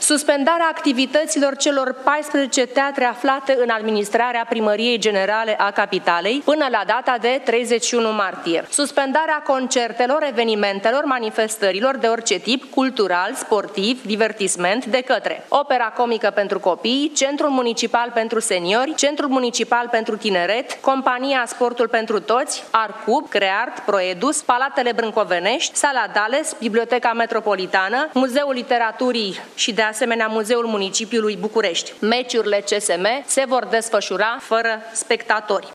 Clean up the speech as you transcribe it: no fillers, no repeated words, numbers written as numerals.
Suspendarea activităților celor 14 teatre aflate în administrarea Primăriei Generale a Capitalei până la data de 31 martie. Suspendarea concertelor, evenimentelor, manifestărilor de orice tip, cultural, sportiv, divertisment, de către Opera Comică pentru Copii, Centrul Municipal pentru Seniori, Centrul Municipal pentru Tineret, Compania Sportul pentru Toți, Arcub, Creart, Proedus, Palatele Brâncovenești, Sala Dales, Biblioteca Metropolitană, Muzeul Literaturii și de asemenea Muzeul Municipiului București. Meciurile CSM se vor desfășura fără spectatori.